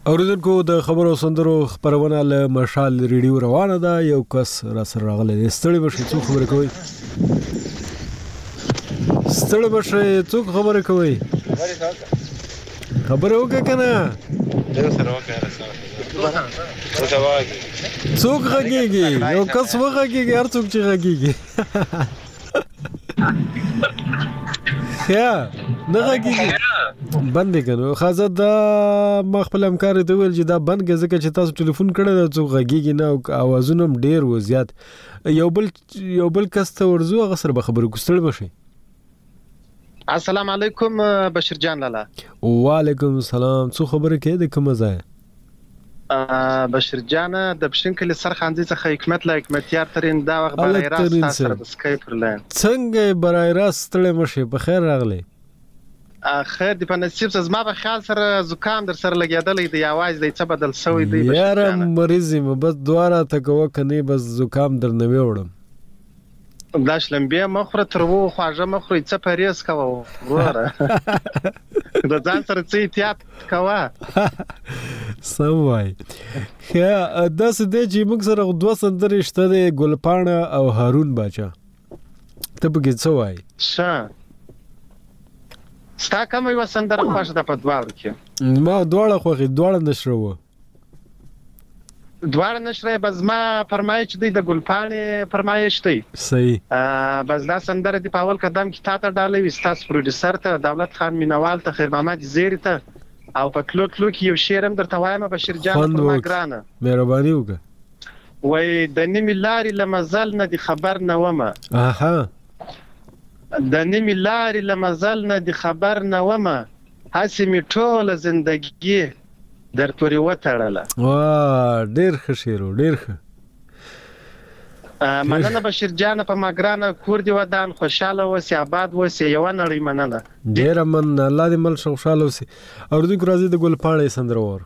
Speaker 1: اوریدونکو د خبرو سندرو خبرونه له مشال ریډیو روانه ده. یو کس را سره راغلی دی. ستړي بشئ، څوک خبرې کوي؟ ستړي بشئ، څوک خبرې کوي؟ خبرې وکړه که نه؟ څوک غږېږي؟ یو کس وغږېږي، هر څوک چې غږېږي. نه غږېږي، بند یې که نو. خازه دا ما خپل همکار ته وویل چې دا بند کړه، ځکه چې تاسو ټلیفون کړی دی څوک غږېږي نه، اوازونه هم ډېر و زیات. یو بل کس ته ورځو، هغه سره به خبرې کوو. ستړي بشئ.
Speaker 18: السلام علیکم بشیر جان لالا.
Speaker 1: وعلیکم السلام. څو خبرې کوې د کومه ځایه؟
Speaker 18: بشیر جان د پښین کلي سرخاندي څخه حکمت لا حکمتیار ترین دا وخت برای راست تاسو سره د سکایپ پر لاین.
Speaker 1: څنګه برای راست ستړي مشئ؟ په خیر راغلی.
Speaker 18: خیر دی، په نصیب زما په خیال سره زکام در سره لګېدلی دی، اواز دی څه بدل شوی دی.
Speaker 1: یاره مریض یم، بس دعا راته کوه، که نه بس زکام درنه ویوړم.
Speaker 18: دا شلمبې مه خوره، تروه خواږه مه خورئ، څه پرهیز کوه وروره. د ځان سره څه احتیاط کوه.
Speaker 1: سم وایي. داسې دی چې موږ سره 2 سندرې شته دی، ګلپاڼه او هارون باچا. ته پکې څه وایي؟
Speaker 18: ښه، ستا کومه یوه سندره خوښه ده په دواړو کې؟
Speaker 1: ما دواړه خوښې، دواړه نشره وه.
Speaker 18: دواړه نشره یې، بس زما فرمایش دی د ګلپاڼې فرمایش دی.
Speaker 1: صحیح.
Speaker 18: بس دا سندره دی په اول قدم کې تا ته ډالوي، ستاسو پروډیوسر ته، دولت خان مینوال ته، خیر محمد زیری ته، او په تلو تلو کې یو شعر هم درته وایم بشیر جان پر ما ګرانه.
Speaker 1: مهرباني وکړه.
Speaker 18: وایي د نیمې لارې له مزل نه دې خبر نه ومه. د نیمې لارې له مزل نه دې خبر نه ومه، هسې مې ټوله زندګي در پورې وتړله.
Speaker 1: ډېر ښه شعر و، ډېر ښه.
Speaker 18: مننه بشیر جان په ما ګرانه. کور دې ودان، خوشحاله اوسې، آباد اوسې، یوه نړۍ مننه.
Speaker 1: ډېره مننه، الله دې مل شه، خوشحاله اوسې. اورېدونکو راځئ د ګلپاڼې سندره وورو.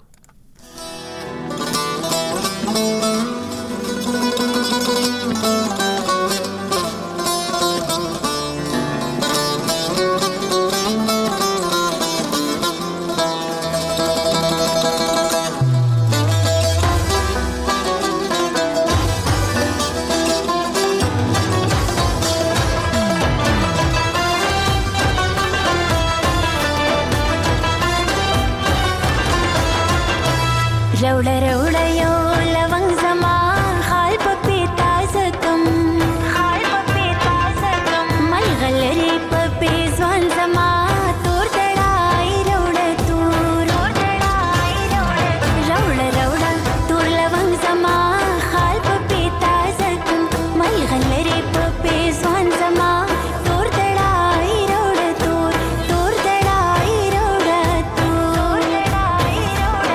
Speaker 19: روڑا روڑا یو لونگ زما خال پپی تازه کم، خال پپی تازه کم، مل غلری پپی ځوان زما تور دړای روڑا تور دړای روڑا روڑا تور لونگ زما خال پپی تازه کم، مل غلری پپی ځوان زما تور دړای روڑا تور دړای روڑا تور دړای روڑا.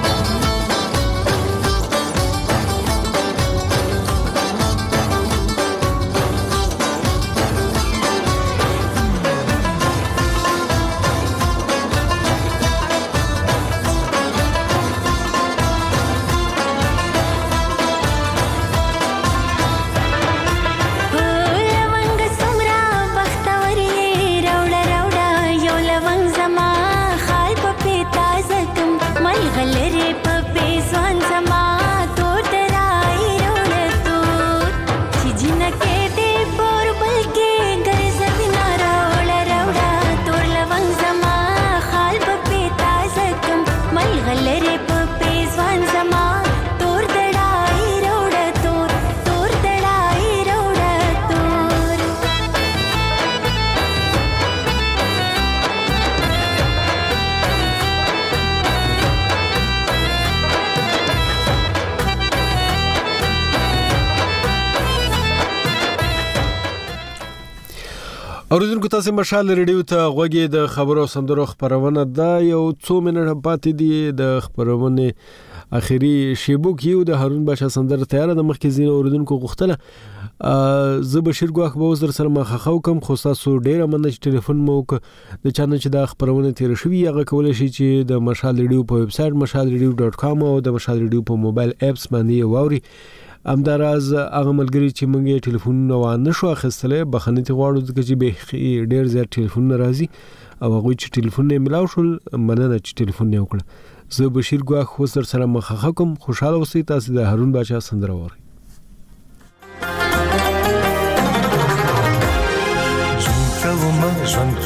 Speaker 19: اوریدونکو تاسو مشال ریډیو ته غوږی د خبرو سندرو خبرونه ده. یو څو منټه پاتې دي د خبرونه اخیری شیبو کیو د هارون باشا سندره تیار د مخکې زین اوریدونکو غوښتله زه بشیر ګواخ به وزر سره مخخو کوم خو تاسو ډیره مننه چې ټلیفون مو د چانه چې د خبرونه تیر شوی هغه کول شي چې د مشال ریډیو په ویب سټ mashalradio.com او د مشال ریډیو په موبایل اپس باندې ووري. امداراز هغه ملګری چې مونږه ټلیفون نو نشو اخیستلې بخنه تی غواړو چې به ډیر زیات ټلیفون راځي او هغه چې ټلیفون نه ملاو شول مننه چې ټلیفون نه وکړه.
Speaker 1: زه بشیر ګواخ وسر سره مخه کوم. خوشاله اوسئ. تاسو د هارون بادشاه سندره وره.
Speaker 20: ژوند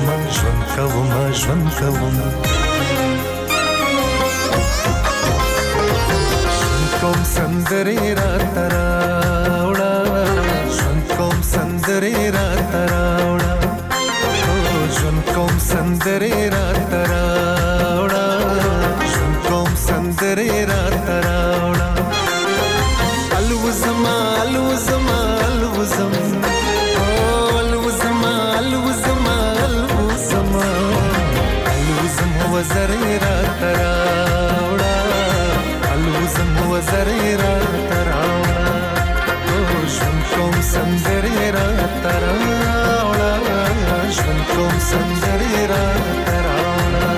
Speaker 20: کوم کوم سندرې را تراوړه ژوند کوم سندرې را تراوړه ژوند کوم سندرې را تراوړه ژوند کوم سندرې را تراوړه الوزما الوزما الوزم وزرې را تراوړه الوزم وزرې را تراوړه ژوند کوم سندرې را تراوړه ژوند کوم سندرې را تراوړه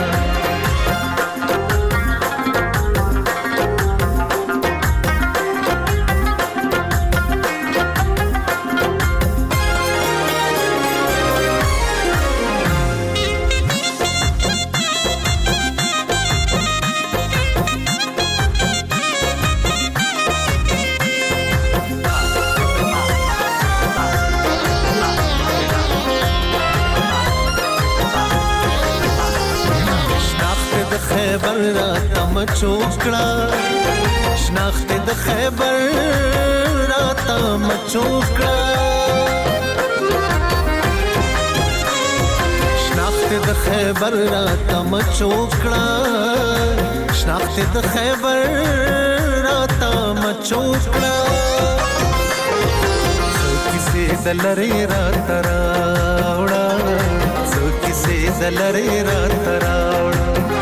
Speaker 20: خیبر را تم چوکړه شناخت د خیبر را تم چوکړه شناخت د خیبر را تم چوکړه شناخت د خیبر را تم چوکړه کیسه دلری را تراوړه کیسه دلری را تراوړه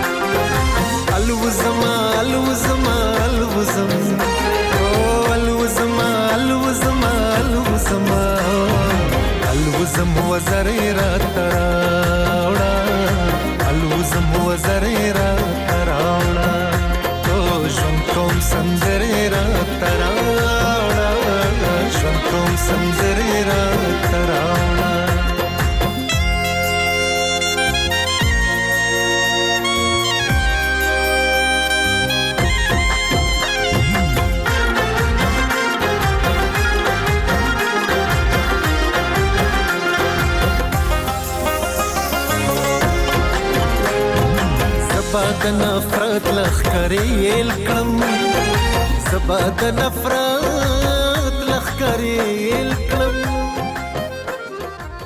Speaker 20: الوزما الوزما الوزم الوزما الوزما الوزما الوزم وزرې را تراوړه الوزم وزرې را تراوړه ژوند کوم سندرې را تراوړه ژوند کوم سندرې را تراوړه زبا د نفرت لخکرې کړم زبا د نفرت لخکرې